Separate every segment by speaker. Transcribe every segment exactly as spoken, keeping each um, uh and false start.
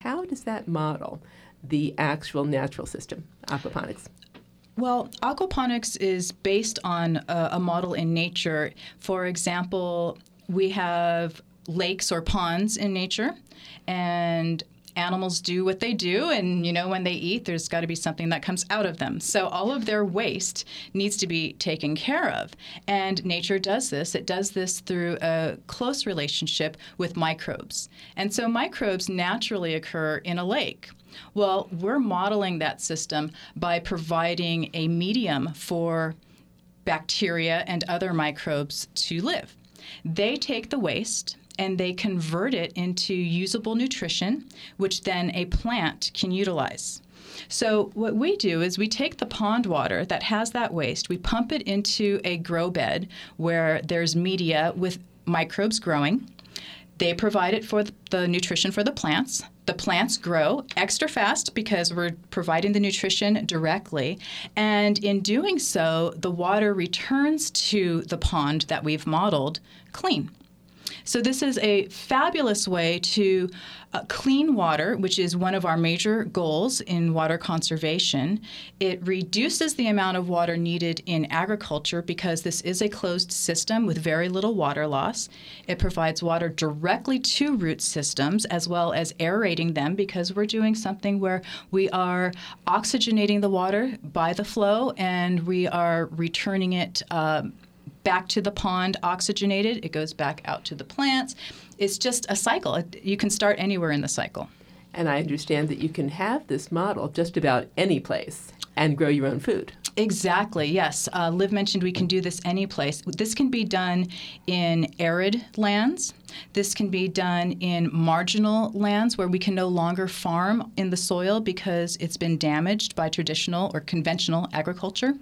Speaker 1: How does that model the actual natural system, aquaponics?
Speaker 2: Well, aquaponics is based on a, a model in nature. For example, we have lakes or ponds in nature, and animals do what they do, and you know, when they eat, there's got to be something that comes out of them. So all of their waste needs to be taken care of. And nature does this. It does this through a close relationship with microbes. And so microbes naturally occur in a lake. Well, we're modeling that system by providing a medium for bacteria and other microbes to live. They take the waste and they convert it into usable nutrition, which then a plant can utilize. So what we do is we take the pond water that has that waste, we pump it into a grow bed where there's media with microbes growing. They provide it for the nutrition for the plants. The plants grow extra fast because we're providing the nutrition directly. And in doing so, the water returns to the pond that we've modeled clean. So this is a fabulous way to uh, clean water, which is one of our major goals in water conservation. It reduces the amount of water needed in agriculture because this is a closed system with very little water loss. It provides water directly to root systems as well as aerating them because we're doing something where we are oxygenating the water by the flow and we are returning it um, back to the pond oxygenated. It goes back out to the plants. It's just a cycle. You can start anywhere in the cycle.
Speaker 1: And I understand that you can have this model just about any place and grow your own food.
Speaker 2: Exactly, yes. Uh, Liv mentioned we can do this any place. This can be done in arid lands. This can be done in marginal lands where we can no longer farm in the soil because it's been damaged by traditional or conventional agriculture.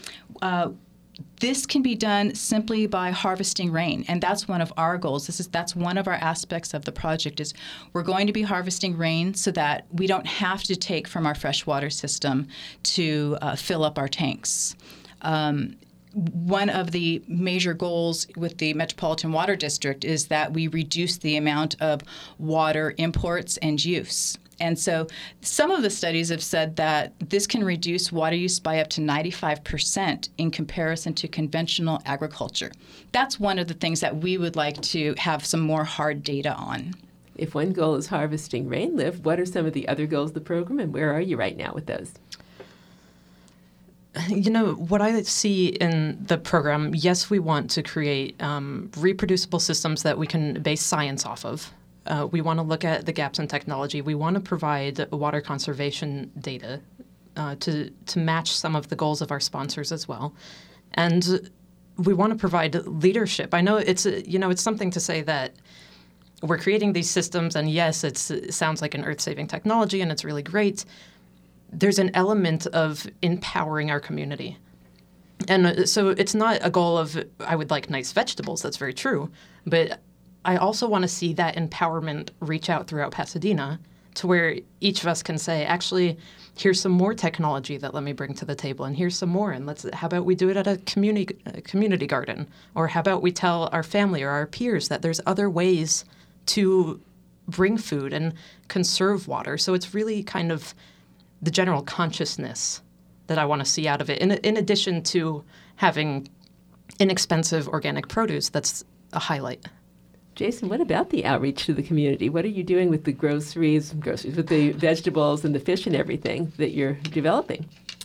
Speaker 2: Uh, This can be done simply by harvesting rain, and that's one of our goals. This is that's one of our aspects of the project is we're going to be harvesting rain so that we don't have to take from our freshwater system to uh, fill up our tanks. Um, one of the major goals with the Metropolitan Water District is that we reduce the amount of water imports and use. And so some of the studies have said that this can reduce water use by up to ninety-five percent in comparison to conventional agriculture. That's one of the things that we would like to have some more hard data on.
Speaker 1: If one goal is harvesting rain, Liv, what are some of the other goals of the program, and where are you right now with those?
Speaker 3: You know, what I see in the program, yes, we want to create um, reproducible systems that we can base science off of. Uh, we want to look at the gaps in technology. We want to provide water conservation data uh, to to match some of the goals of our sponsors as well, and we want to provide leadership. I know it's a, you know it's something to say that we're creating these systems, and yes, it's, it sounds like an earth-saving technology, and it's really great. There's an element of empowering our community, and so it's not a goal of I would like nice vegetables. That's very true, but I also want to see that empowerment reach out throughout Pasadena to where each of us can say, actually, here's some more technology that let me bring to the table, and here's some more, and let's. How about we do it at a community a community garden, or how about we tell our family or our peers that there's other ways to bring food and conserve water. So it's really kind of the general consciousness that I want to see out of it, in in addition to having inexpensive organic produce. That's a highlight.
Speaker 1: Jason, what about the outreach to the community? What are you doing with the groceries, groceries with the vegetables and the fish and everything that you're developing?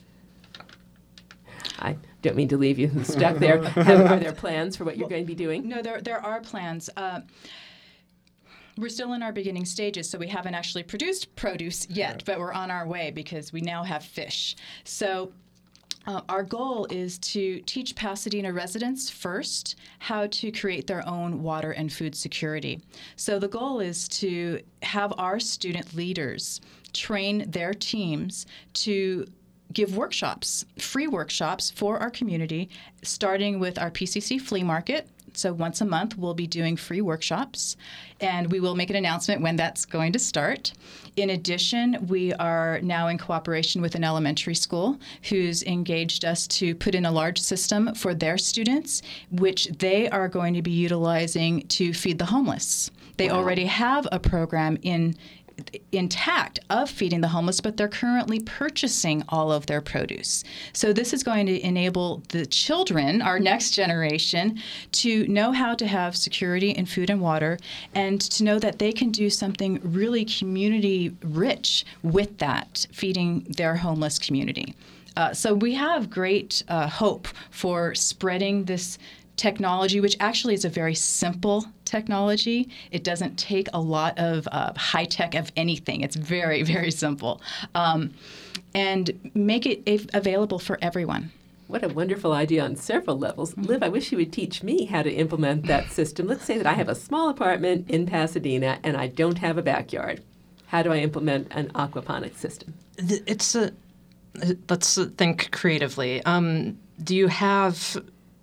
Speaker 1: I don't mean to leave you stuck there. Are there plans for what you're going to be doing?
Speaker 2: No, there there are plans. Uh, we're still in our beginning stages, so we haven't actually produced produce yet, but we're on our way because we now have fish. So Uh, our goal is to teach Pasadena residents first how to create their own water and food security. So the goal is to have our student leaders train their teams to give workshops, free workshops for our community, starting with our P C C flea market. So once a month, we'll be doing free workshops, and we will make an announcement when that's going to start. In addition, we are now in cooperation with an elementary school who's engaged us to put in a large system for their students, which they are going to be utilizing to feed the homeless. They wow. already have a program in intact of feeding the homeless, but they're currently purchasing all of their produce. So this is going to enable the children, our next generation, to know how to have security in food and water, and to know that they can do something really community rich with that, feeding their homeless community. Uh, so we have great uh, hope for spreading this technology, which actually is a very simple technology. It doesn't take a lot of uh, high tech of anything. It's very, very simple. Um, and make it a- available for everyone.
Speaker 1: What a wonderful idea on several levels.
Speaker 2: Mm-hmm.
Speaker 1: Liv, I wish you would teach me how to implement that system. Let's say that I have a small apartment in Pasadena and I don't have a backyard. How do I implement an aquaponics system?
Speaker 3: It's a, let's think creatively. Um, do you have...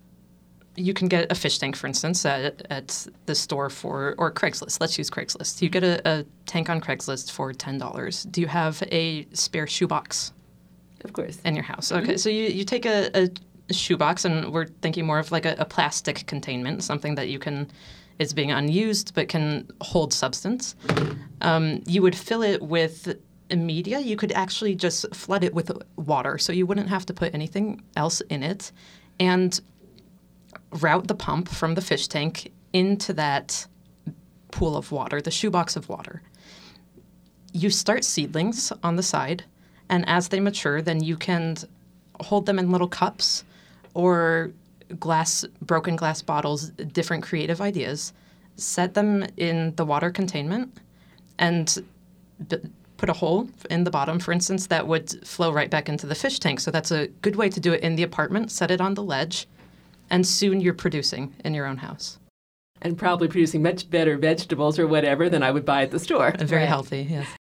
Speaker 3: You can get a fish tank, for instance, at, at the store for, or Craigslist. Let's use Craigslist. You get a, a tank on Craigslist for ten dollars. Do you have a spare shoebox?
Speaker 1: Of course.
Speaker 3: In your house. Okay, mm-hmm. so you, you take a, a shoebox, and we're thinking more of like a, a plastic containment, something that you can, is being unused but can hold substance. Um, you would fill it with media. You could actually just flood it with water, so you wouldn't have to put anything else in it. And route the pump from the fish tank into that pool of water, the shoebox of water. You start seedlings on the side, and as they mature, then you can hold them in little cups or glass, broken glass bottles, different creative ideas, set them in the water containment, and b- put a hole in the bottom, for instance, that would flow right back into the fish tank. So that's a good way to do it in the apartment. Set it on the ledge, and soon you're producing in your own house.
Speaker 1: And probably producing much better vegetables or whatever than I would buy at the store.
Speaker 3: Very
Speaker 1: right.
Speaker 3: healthy, yes.